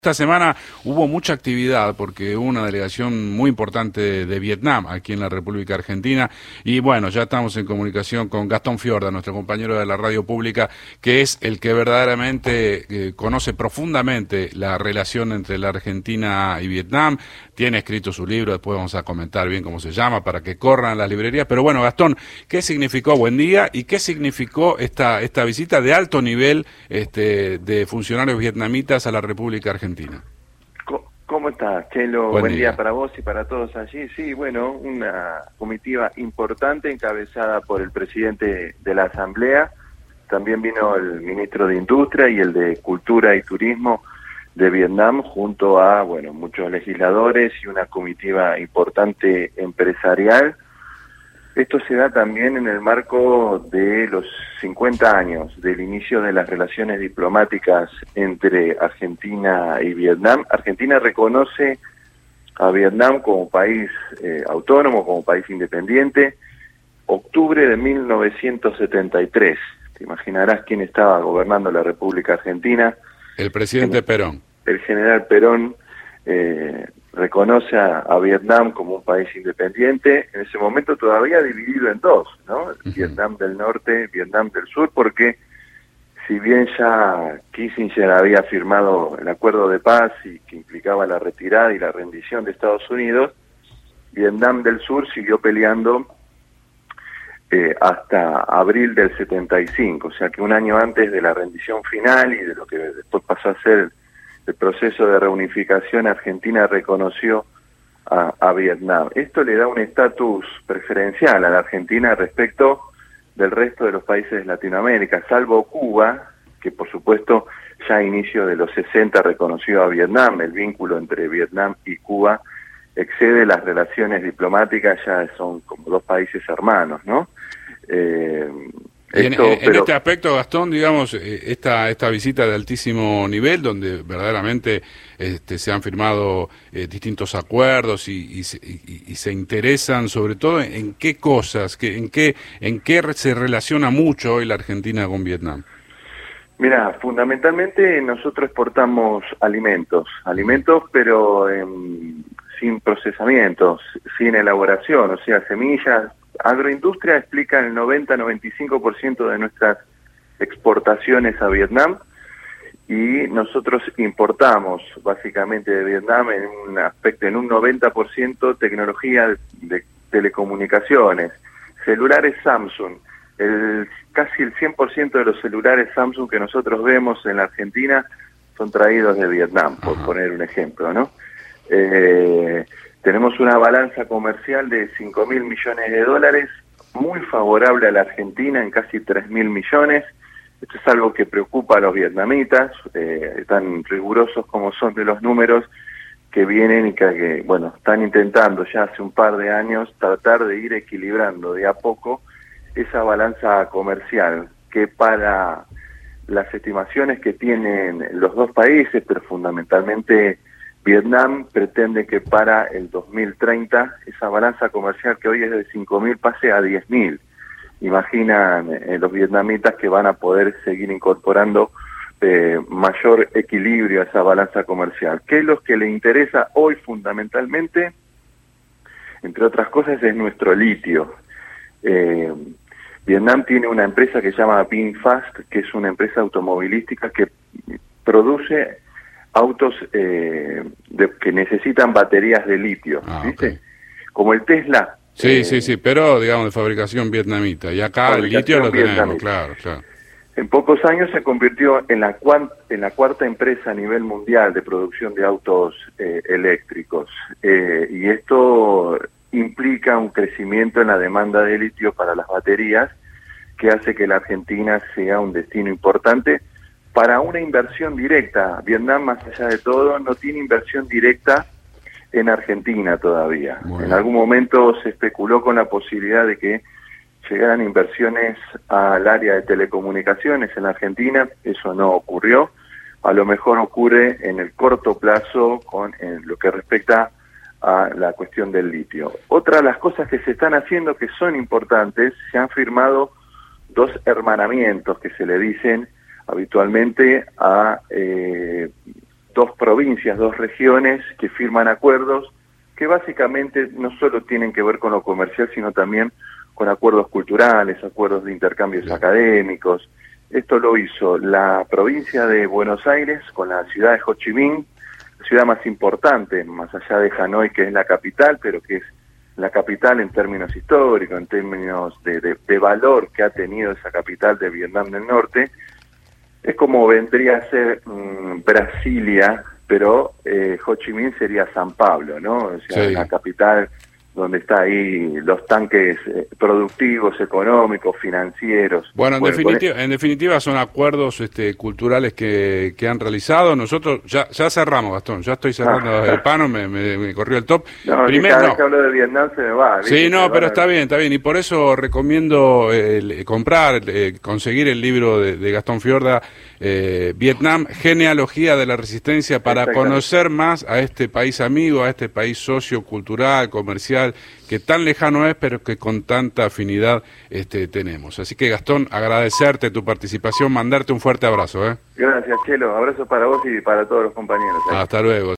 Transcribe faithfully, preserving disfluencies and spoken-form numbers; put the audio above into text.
Esta semana hubo mucha actividad porque hubo una delegación muy importante de, de Vietnam aquí en la República Argentina y bueno, ya estamos en comunicación con Gastón Fiorda, nuestro compañero de la radio pública, que es el que verdaderamente eh, conoce profundamente la relación entre la Argentina y Vietnam. Tiene escrito su libro, después vamos a comentar bien cómo se llama para que corran las librerías. Pero bueno, Gastón, ¿qué significó? Buen día. ¿Y qué significó esta, esta visita de alto nivel este, de funcionarios vietnamitas a la República Argentina? ¿Cómo estás, Chelo? Buen, Buen día. día para vos y para todos allí. Sí, bueno, una comitiva importante encabezada por el presidente de la Asamblea. También vino el ministro de Industria y el de Cultura y Turismo de Vietnam, junto a, bueno, muchos legisladores y una comitiva importante empresarial. Esto se da también en el marco de los cincuenta años del inicio de las relaciones diplomáticas entre Argentina y Vietnam. Argentina reconoce a Vietnam como país eh, autónomo, como país independiente, octubre de mil novecientos setenta y tres. Te imaginarás quién estaba gobernando la República Argentina. El presidente Perón. El general Perón eh, reconoce a, a Vietnam como un país independiente, en ese momento todavía dividido en dos, ¿no? Uh-huh. Vietnam del norte, Vietnam del sur, porque si bien ya Kissinger había firmado el acuerdo de paz y que implicaba la retirada y la rendición de Estados Unidos, Vietnam del sur siguió peleando eh, hasta abril del setenta y cinco, o sea que un año antes de la rendición final y de lo que después pasó a ser el proceso de reunificación, Argentina reconoció a, a Vietnam. Esto le da un estatus preferencial a la Argentina respecto del resto de los países de Latinoamérica, salvo Cuba, que por supuesto ya a inicio de los sesenta reconoció a Vietnam. El vínculo entre Vietnam y Cuba excede las relaciones diplomáticas, ya son como dos países hermanos, ¿no? Eh, Y en, en, en este aspecto, Gastón, digamos, esta esta visita de altísimo nivel, donde verdaderamente este, se han firmado eh, distintos acuerdos y, y, y, y se interesan sobre todo en, en qué cosas, que, en qué en qué se relaciona mucho hoy la Argentina con Vietnam. Mira, fundamentalmente nosotros exportamos alimentos, alimentos pero eh, sin procesamientos, sin elaboración, o sea, semillas. Agroindustria explica el noventa a noventa y cinco por ciento de nuestras exportaciones a Vietnam y nosotros importamos básicamente de Vietnam en un aspecto, en un noventa por ciento tecnología de, de telecomunicaciones, celulares Samsung. El, casi el cien por ciento de los celulares Samsung que nosotros vemos en la Argentina son traídos de Vietnam, por uh-huh. poner un ejemplo, ¿no? Eh, Tenemos una balanza comercial de cinco mil millones de dólares, muy favorable a la Argentina en casi tres mil millones. Esto es algo que preocupa a los vietnamitas, eh, tan rigurosos como son de los números que vienen y que, que, bueno, están intentando ya hace un par de años tratar de ir equilibrando de a poco esa balanza comercial, que para las estimaciones que tienen los dos países, pero fundamentalmente Vietnam, pretende que para el dos mil treinta esa balanza comercial que hoy es de cinco mil pase a diez mil. Imaginan eh, los vietnamitas que van a poder seguir incorporando eh, mayor equilibrio a esa balanza comercial. ¿Qué es lo que le interesa hoy fundamentalmente? Entre otras cosas es nuestro litio. Eh, Vietnam tiene una empresa que se llama VinFast, que es una empresa automovilística que produce autos eh, de, que necesitan baterías de litio, ah, ¿viste? Okay. Como el Tesla. Sí, eh, sí, sí, pero digamos de fabricación vietnamita. Y acá el litio lo tenemos, claro, claro. En pocos años se convirtió en la, cuant, en la cuarta empresa a nivel mundial de producción de autos eh, eléctricos. Eh, y esto implica un crecimiento en la demanda de litio para las baterías que hace que la Argentina sea un destino importante para una inversión directa. Vietnam, más allá de todo, no tiene inversión directa en Argentina todavía. Bueno. En algún momento se especuló con la posibilidad de que llegaran inversiones al área de telecomunicaciones en Argentina. Eso no ocurrió. A lo mejor ocurre en el corto plazo con en lo que respecta a la cuestión del litio. Otra de las cosas que se están haciendo que son importantes, se han firmado dos hermanamientos que se le dicen habitualmente a eh, dos provincias, dos regiones que firman acuerdos que básicamente no solo tienen que ver con lo comercial, sino también con acuerdos culturales, acuerdos de intercambios sí. académicos. Esto lo hizo la provincia de Buenos Aires con la ciudad de Ho Chi Minh, la ciudad más importante, más allá de Hanoi, que es la capital, pero que es la capital en términos históricos, en términos de, de, de valor que ha tenido esa capital de Vietnam del Norte. Es como vendría a ser mmm, Brasilia, pero eh, Ho Chi Minh sería San Pablo, ¿no? O sea, sí. la capital donde está ahí los tanques eh, productivos, económicos, financieros. Bueno, en, bueno, definitiva, en definitiva son acuerdos este, culturales que, que han realizado. Nosotros ya ya cerramos, Gastón, ya estoy cerrando ah, el pano, me, me, me corrió el top. No, Primero, cada no. vez que hablo de Vietnam se me va. Sí, no, pero está bien, está bien. Y por eso recomiendo eh, comprar, eh, conseguir el libro de, de Gastón Fiorda, eh, Vietnam, Genealogía de la Resistencia, para conocer más a este país amigo, a este país sociocultural, comercial, que tan lejano es, pero que con tanta afinidad este, tenemos. Así que, Gastón, agradecerte tu participación, mandarte un fuerte abrazo. ¿eh? Gracias, Chelo. Abrazo para vos y para todos los compañeros. ¿eh? Hasta luego.